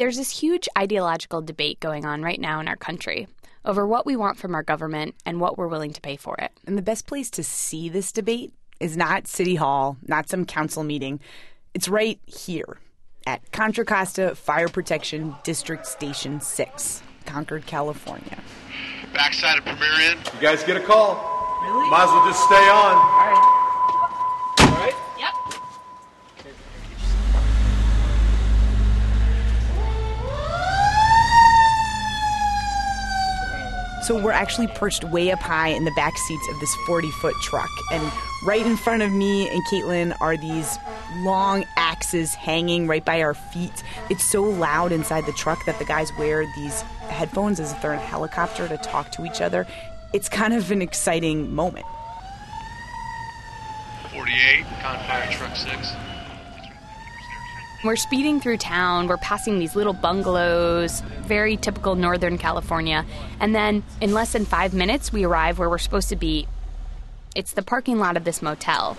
There's this huge ideological debate going on right now in our country over what we want from our government and what we're willing to pay for it. And the best place to see this debate is not City Hall, not some council meeting. It's right here at Contra Costa Fire Protection District Station 6, Concord, California. Backside of Premier Inn. You guys get a call. Really? Might as well just stay on. All right. All right? Yep. So we're actually perched way up high in the back seats of this 40-foot truck. And right in front of me and Caitlin are these long axes hanging right by our feet. It's so loud inside the truck that the guys wear these headphones as if they're in a helicopter to talk to each other. It's kind of an exciting moment. 48, Confire Truck 6. We're speeding through town. We're passing these little bungalows, very typical Northern California. And then in less than 5 minutes, we arrive where we're supposed to be. It's the parking lot of this motel.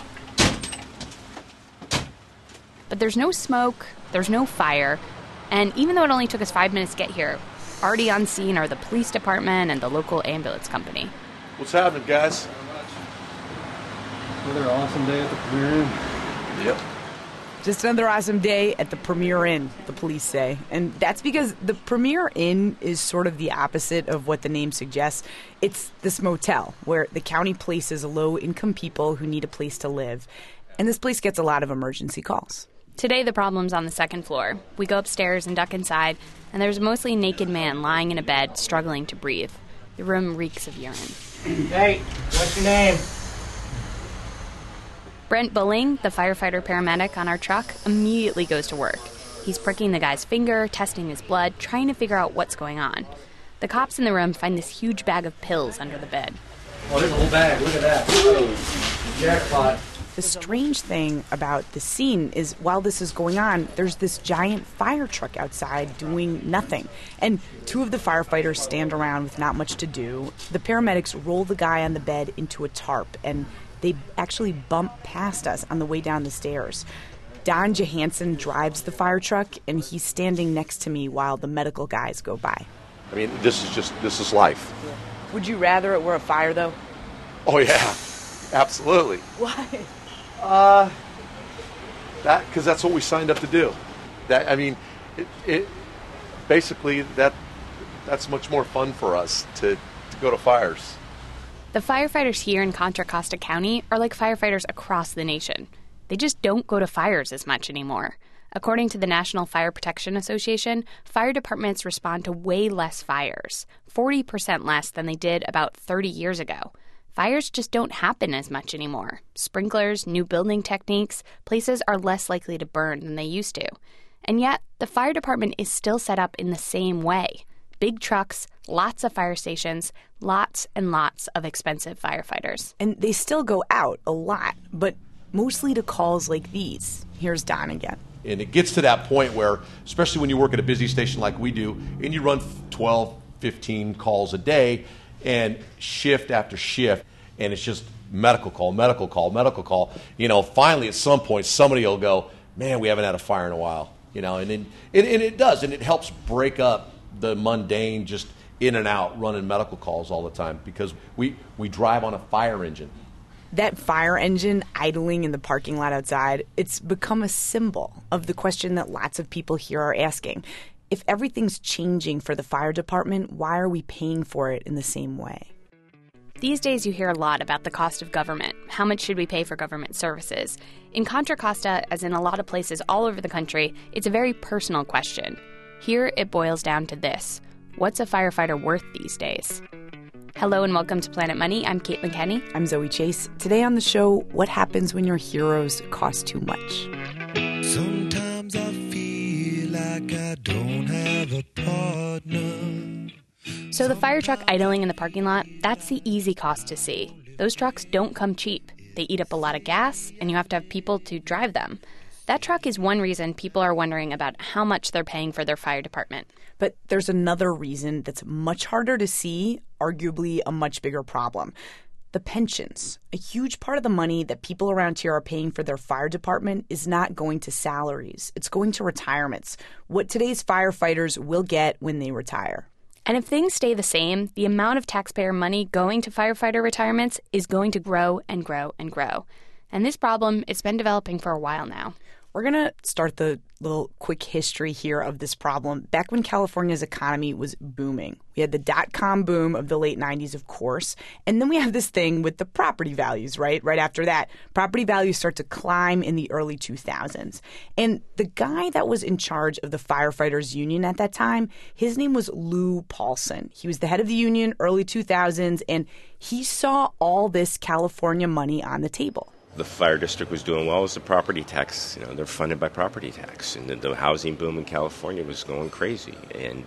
But there's no smoke, there's no fire. And even though it only took us 5 minutes to get here, already on scene are the police department and the local ambulance company. What's happening, guys? Another awesome day at the Premier Inn. Yep. Just another awesome day at the Premier Inn, the police say. And that's because the Premier Inn is sort of the opposite of what the name suggests. It's this motel where the county places low-income people who need a place to live. And this place gets a lot of emergency calls. Today, the problem's on the second floor. We go upstairs and duck inside, and there's a mostly naked man lying in a bed, struggling to breathe. The room reeks of urine. Hey, what's your name? Brent Bulling, the firefighter-paramedic on our truck, immediately goes to work. He's pricking the guy's finger, testing his blood, trying to figure out what's going on. The cops in the room find this huge bag of pills under the bed. Oh, there's a whole bag. Look at that. Oh, jackpot. The strange thing about the scene is while this is going on, there's this giant fire truck outside doing nothing. And two of the firefighters stand around with not much to do. The paramedics roll the guy on the bed into a tarp, and they actually bump past us on the way down the stairs. Don Johansson drives the fire truck, and he's standing next to me while the medical guys go by. I mean, this is life. Would you rather it were a fire, though? Oh, yeah. Absolutely. Why? Because that's what we signed up to do. It basically that's much more fun for us to go to fires. The firefighters here in Contra Costa County are like firefighters across the nation. They just don't go to fires as much anymore. According to the National Fire Protection Association, fire departments respond to way less fires, 40% less than they did about 30 years ago. Fires just don't happen as much anymore. Sprinklers, new building techniques, places are less likely to burn than they used to. And yet, the fire department is still set up in the same way. Big trucks, lots of fire stations, lots and lots of expensive firefighters. And they still go out a lot, but mostly to calls like these. Here's Don again. And it gets to that point where, especially when you work at a busy station like we do, and you run 12, 15 calls a day, and shift after shift, and it's just medical call. You know, finally at some point somebody will go, man, we haven't had a fire in a while. You know, and it does, and it helps break up the mundane, just in and out, running medical calls all the time, because we drive on a fire engine. That fire engine idling in the parking lot outside, it's become a symbol of the question that lots of people here are asking. If everything's changing for the fire department, why are we paying for it in the same way? These days you hear a lot about the cost of government. How much should we pay for government services? In Contra Costa, as in a lot of places all over the country, it's a very personal question. Here it boils down to this. What's a firefighter worth these days? Hello and welcome to Planet Money. I'm Caitlin Kenny. I'm Zoe Chase. Today on the show, what happens when your heroes cost too much? Sometimes I feel like I don't have a partner. So the fire truck idling in the parking lot, that's the easy cost to see. Those trucks don't come cheap. They eat up a lot of gas, and you have to have people to drive them. That truck is one reason people are wondering about how much they're paying for their fire department. But there's another reason that's much harder to see, arguably a much bigger problem. the pensions. A huge part of the money that people around here are paying for their fire department is not going to salaries. It's going to retirements, what today's firefighters will get when they retire. And if things stay the same, the amount of taxpayer money going to firefighter retirements is going to grow and grow and grow. And this problem, it's been developing for a while now. We're going to start the little quick history here of this problem back when California's economy was booming. We had the dot-com boom of the late 90s, of course. And then we have this thing with the property values, right? Right after that, property values start to climb in the early 2000s. And the guy that was in charge of the firefighters union at that time, his name was Lou Paulson. He was the head of the union early 2000s, and he saw all this California money on the table. The fire district was doing well was the property tax. They're funded by property tax. And the housing boom in California was going crazy. And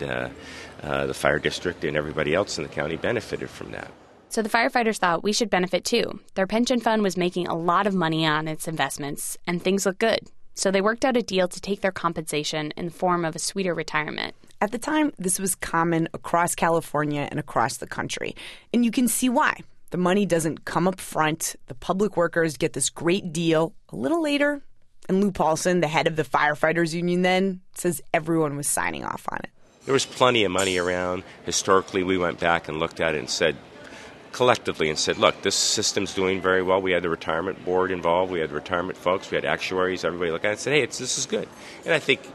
the fire district and everybody else in the county benefited from that. So the firefighters thought we should benefit too. Their pension fund was making a lot of money on its investments, and things looked good. So they worked out a deal to take their compensation in the form of a sweeter retirement. At the time, this was common across California and across the country. And you can see why. The money doesn't come up front. The public workers get this great deal a little later. And Lou Paulson, the head of the firefighters union then, says everyone was signing off on it. There was plenty of money around. Historically, we went back and looked at it and said, collectively, look, this system's doing very well. We had the retirement board involved. We had retirement folks. We had actuaries. Everybody looked at it and said, hey, this is good. And I think,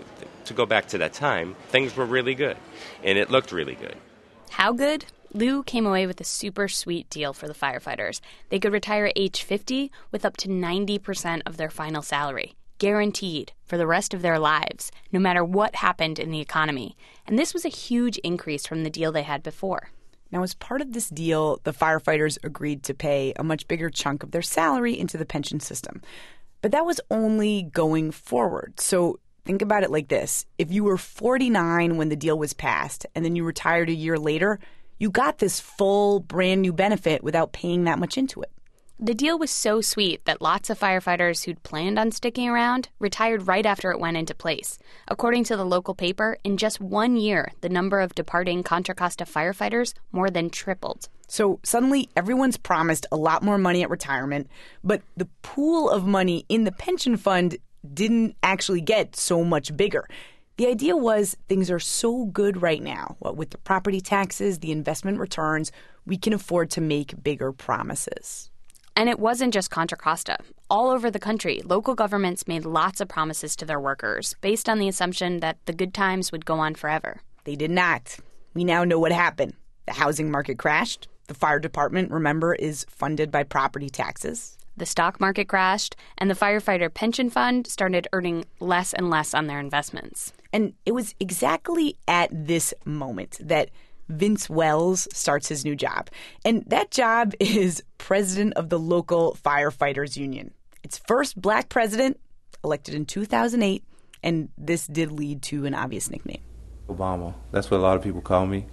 to go back to that time, things were really good. And it looked really good. How good? Lou came away with a super sweet deal for the firefighters. They could retire at age 50 with up to 90% of their final salary, guaranteed for the rest of their lives, no matter what happened in the economy. And this was a huge increase from the deal they had before. Now, as part of this deal, the firefighters agreed to pay a much bigger chunk of their salary into the pension system. But that was only going forward. So think about it like this. If you were 49 when the deal was passed and then you retired a year later, you got this full, brand new benefit without paying that much into it. The deal was so sweet that lots of firefighters who'd planned on sticking around retired right after it went into place. According to the local paper, in just 1 year, the number of departing Contra Costa firefighters more than tripled. So suddenly, everyone's promised a lot more money at retirement, but the pool of money in the pension fund didn't actually get so much bigger. The idea was things are so good right now, with the property taxes, the investment returns, we can afford to make bigger promises. And it wasn't just Contra Costa. All over the country, local governments made lots of promises to their workers based on the assumption that the good times would go on forever. They did not. We now know what happened. The housing market crashed. The fire department, remember, is funded by property taxes. The stock market crashed, and the firefighter pension fund started earning less and less on their investments. And it was exactly at this moment that Vince Wells starts his new job. And that job is president of the local firefighters union. Its first black president, elected in 2008, and this did lead to an obvious nickname. Obama. That's what a lot of people call me.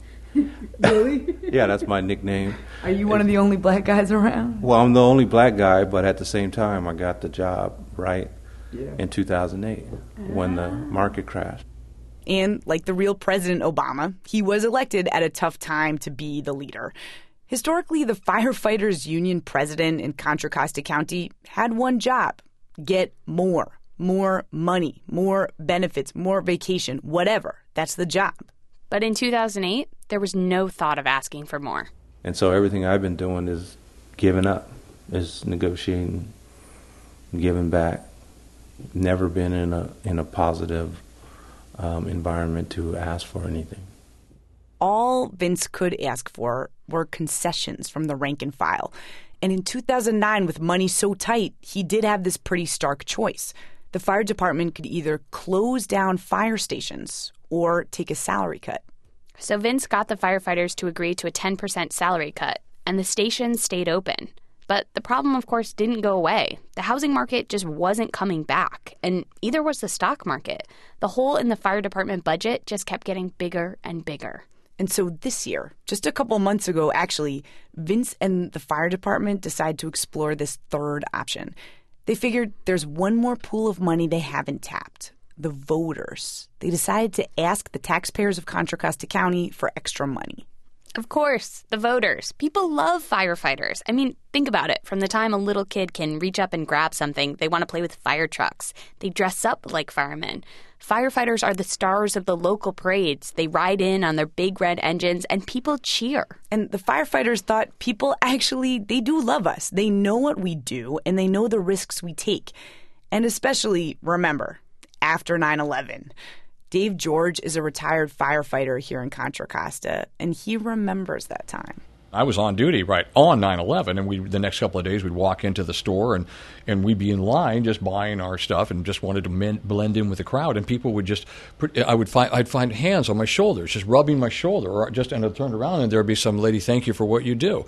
Really? Yeah, that's my nickname. Are you one of the only black guys around? Well, I'm the only black guy, but at the same time, I got the job, in 2008 when the market crashed. And like the real President Obama, he was elected at a tough time to be the leader. Historically, the firefighters union president in Contra Costa County had one job: get more money, more benefits, more vacation, whatever. That's the job. But in 2008, there was no thought of asking for more. And so everything I've been doing is giving up, is negotiating, giving back. Never been in a positive environment to ask for anything. All Vince could ask for were concessions from the rank and file. And in 2009, with money so tight, he did have this pretty stark choice. The fire department could either close down fire stations or take a salary cut. So Vince got the firefighters to agree to a 10% salary cut, and the stations stayed open. But the problem, of course, didn't go away. The housing market just wasn't coming back, and either was the stock market. The hole in the fire department budget just kept getting bigger and bigger. And so this year, just a couple months ago, actually, Vince and the fire department decided to explore this third option. They figured there's one more pool of money they haven't tapped: the voters. They decided to ask the taxpayers of Contra Costa County for extra money. Of course, the voters. People love firefighters. I mean, think about it. From the time a little kid can reach up and grab something, they want to play with fire trucks. They dress up like firemen. Firefighters are the stars of the local parades. They ride in on their big red engines, and people cheer. And the firefighters thought people they do love us. They know what we do, and they know the risks we take. And especially, remember, after 9/11. Dave George is a retired firefighter here in Contra Costa, and he remembers that time. I was on duty right on 9/11, and the next couple of days we'd walk into the store and we'd be in line just buying our stuff and just wanted to blend in with the crowd. And people would I'd find hands on my shoulders, just rubbing my shoulder, and I'd turn around and there'd be some lady, thank you for what you do,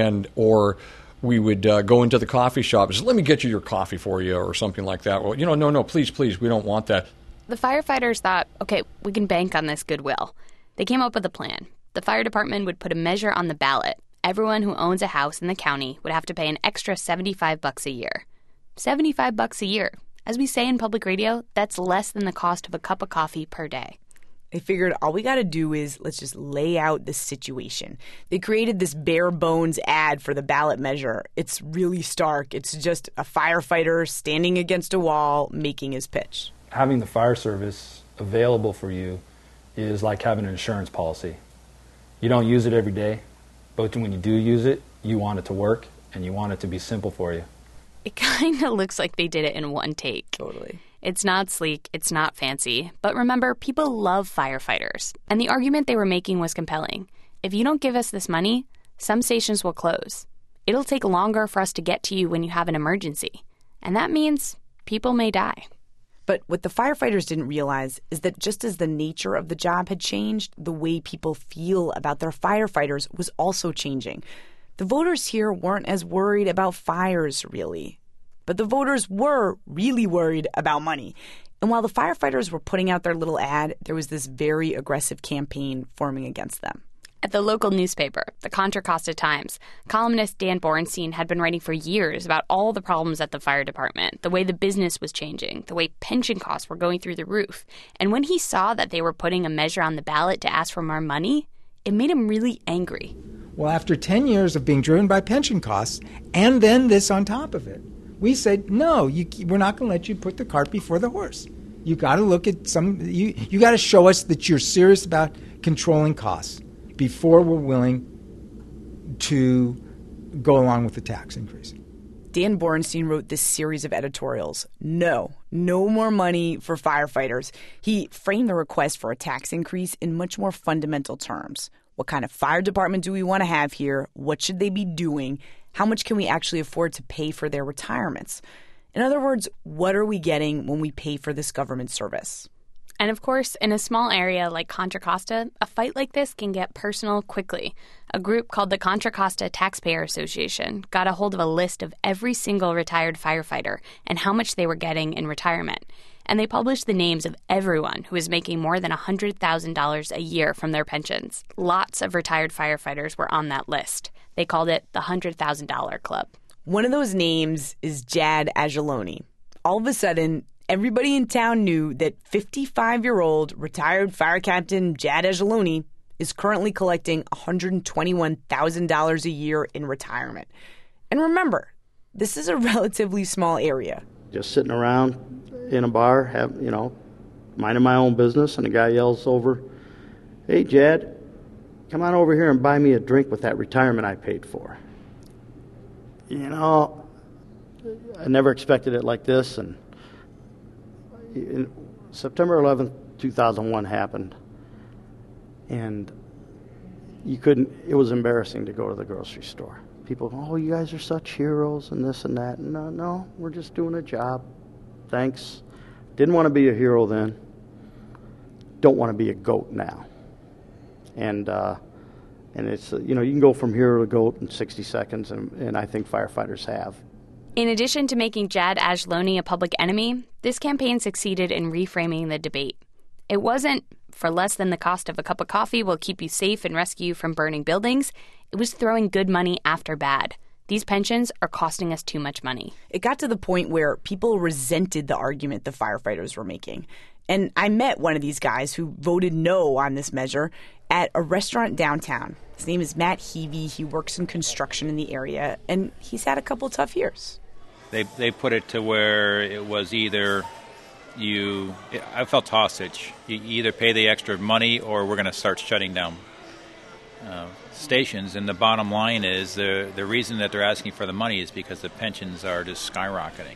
or we would go into the coffee shop and say, let me get you your coffee for you or something like that. Well, no, please, we don't want that. The firefighters thought, okay, we can bank on this goodwill. They came up with a plan. The fire department would put a measure on the ballot. Everyone who owns a house in the county would have to pay an extra $75 a year. $75 a year. As we say in public radio, that's less than the cost of a cup of coffee per day. They figured all we got to do is let's just lay out the situation. They created this bare bones ad for the ballot measure. It's really stark. It's just a firefighter standing against a wall making his pitch. Having the fire service available for you is like having an insurance policy. You don't use it every day, but when you do use it, you want it to work and you want it to be simple for you. It kind of looks like they did it in one take. Totally. It's not sleek, it's not fancy, but remember, people love firefighters. And the argument they were making was compelling. If you don't give us this money, some stations will close. It'll take longer for us to get to you when you have an emergency. And that means people may die. But what the firefighters didn't realize is that just as the nature of the job had changed, the way people feel about their firefighters was also changing. The voters here weren't as worried about fires, really. But the voters were really worried about money. And while the firefighters were putting out their little ad, there was this very aggressive campaign forming against them. At the local newspaper, the Contra Costa Times, columnist Dan Borenstein had been writing for years about all the problems at the fire department, the way the business was changing, the way pension costs were going through the roof. And when he saw that they were putting a measure on the ballot to ask for more money, it made him really angry. Well, after 10 years of being driven by pension costs, and then this on top of it, we said, no, we're not going to let you put the cart before the horse. You got to look at you got to show us that you're serious about controlling costs before we're willing to go along with the tax increase. Dan Borenstein wrote this series of editorials. No more money for firefighters. He framed the request for a tax increase in much more fundamental terms. What kind of fire department do we want to have here? What should they be doing? How much can we actually afford to pay for their retirements? In other words, what are we getting when we pay for this government service? And of course, in a small area like Contra Costa, a fight like this can get personal quickly. A group called the Contra Costa Taxpayer Association got a hold of a list of every single retired firefighter and how much they were getting in retirement. And they published the names of everyone who was making more than $100,000 a year from their pensions. Lots of retired firefighters were on that list. They called it the $100,000 Club. One of those names is Jad Angeloni. All of a sudden, everybody in town knew that 55-year-old retired fire captain Jad Angeloni is currently collecting $121,000 a year in retirement. And remember, this is a relatively small area. Just sitting around in a bar, minding my own business, and a guy yells over, "Hey, Jad, come on over here and buy me a drink with that retirement I paid for." I never expected it like this, and September 11th, 2001 happened, and it was embarrassing to go to the grocery store. People, "Oh, you guys are such heroes," and this and that. No, we're just doing a job. Thanks. Didn't want to be a hero then. Don't want to be a goat now. And it's, you can go from hero to goat in 60 seconds, and I think firefighters have. In addition to making Jad Angeloni a public enemy, this campaign succeeded in reframing the debate. It wasn't, for less than the cost of a cup of coffee will keep you safe and rescue you from burning buildings. It was throwing good money after bad. These pensions are costing us too much money. It got to the point where people resented the argument the firefighters were making. And I met one of these guys who voted no on this measure at a restaurant downtown. His name is Matt Heavey. He works in construction in the area, and he's had a couple tough years. They put it to where it was either I felt hostage. You either pay the extra money or we're going to start shutting down stations. And the bottom line is the reason that they're asking for the money is because the pensions are just skyrocketing.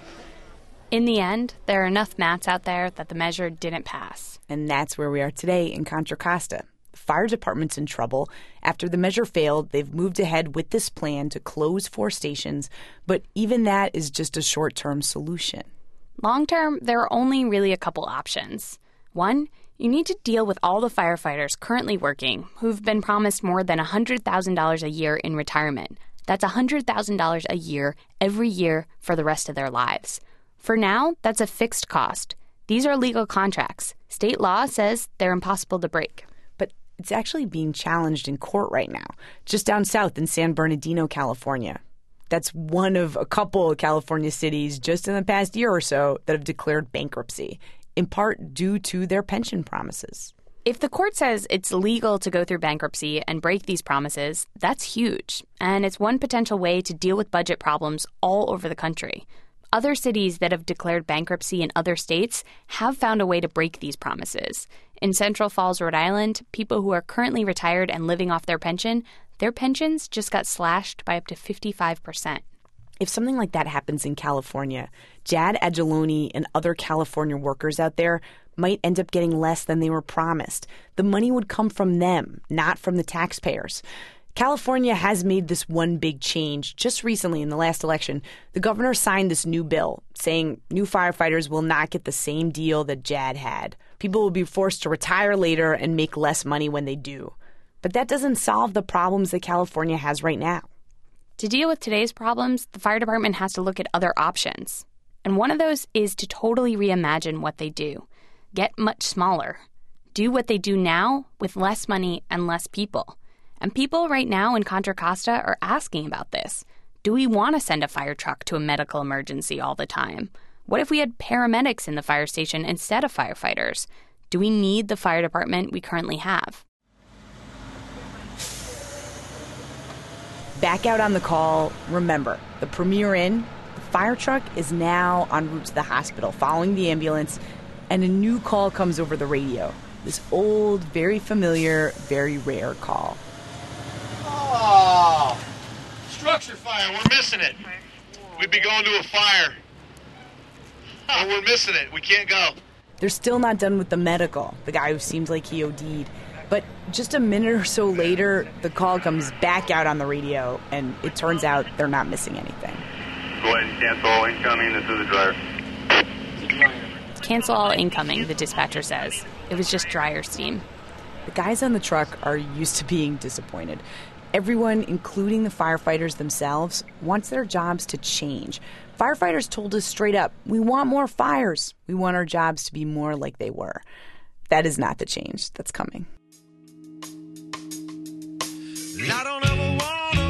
In the end, there are enough Matts out there that the measure didn't pass. And that's where we are today in Contra Costa. The fire department's in trouble. After the measure failed, they've moved ahead with this plan to close 4 stations, but even that is just a short-term solution. Long-term, there are only really a couple options. One, you need to deal with all the firefighters currently working who've been promised more than $100,000 a year in retirement. That's $100,000 a year every year for the rest of their lives. For now, that's a fixed cost. These are legal contracts. State law says they're impossible to break. But it's actually being challenged in court right now, just down south in San Bernardino, California. That's one of a couple of California cities just in the past year or so that have declared bankruptcy, in part due to their pension promises. If the court says it's legal to go through bankruptcy and break these promises, that's huge. And it's one potential way to deal with budget problems all over the country. Other cities that have declared bankruptcy in other states have found a way to break these promises. In Central Falls, Rhode Island, people who are currently retired and living off their pensions just got slashed by up to 55%. If something like that happens in California, Jad Agiloni and other California workers out there might end up getting less than they were promised. The money would come from them, not from the taxpayers. California has made this one big change. Just recently, in the last election, the governor signed this new bill saying new firefighters will not get the same deal that Jad had. People will be forced to retire later and make less money when they do. But that doesn't solve the problems that California has right now. To deal with today's problems, the fire department has to look at other options. And one of those is to totally reimagine what they do. Get much smaller. Do what they do now with less money and less people. And people right now in Contra Costa are asking about this. Do we want to send a fire truck to a medical emergency all the time? What if we had paramedics in the fire station instead of firefighters? Do we need the fire department we currently have? Back out on the call, remember, the Premier Inn, the fire truck is now en route to the hospital, following the ambulance, and a new call comes over the radio. This old, very familiar, very rare call. Oh, structure fire. We're missing it. We'd be going to a fire. Oh, we're missing it. We can't go. They're still not done with the medical, the guy who seems like he OD'd. But just a minute or so later, the call comes back out on the radio, and it turns out they're not missing anything. Go ahead and cancel all incoming. This is the dryer. Cancel all incoming, the dispatcher says. It was just dryer steam. The guys on the truck are used to being disappointed. Everyone, including the firefighters themselves, wants their jobs to change. Firefighters told us straight up, we want more fires. We want our jobs to be more like they were. That is not the change that's coming. I don't ever wanna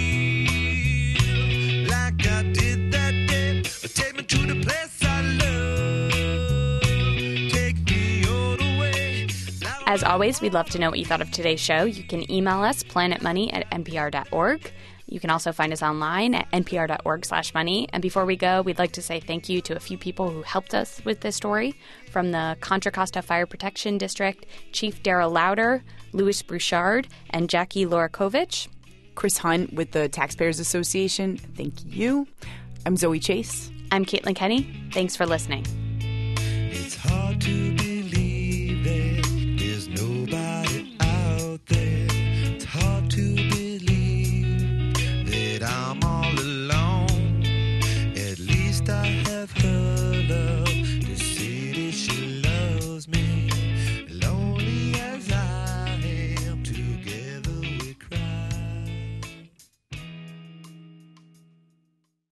feel like I did that day. Take me to the place I love. Take me all the way. As always, we'd love to know what you thought of today's show. You can email us, planetmoney@npr.org. You can also find us online at npr.org/money. And before we go, we'd like to say thank you to a few people who helped us with this story. From the Contra Costa Fire Protection District, Chief Daryl Lauder, Louis Bouchard, and Jackie Lorakovich. Chris Hunt with the Taxpayers Association, thank you. I'm Zoe Chase. I'm Caitlin Kenny. Thanks for listening. It's hard to believe that there's nobody out there. It's hard to believe that I'm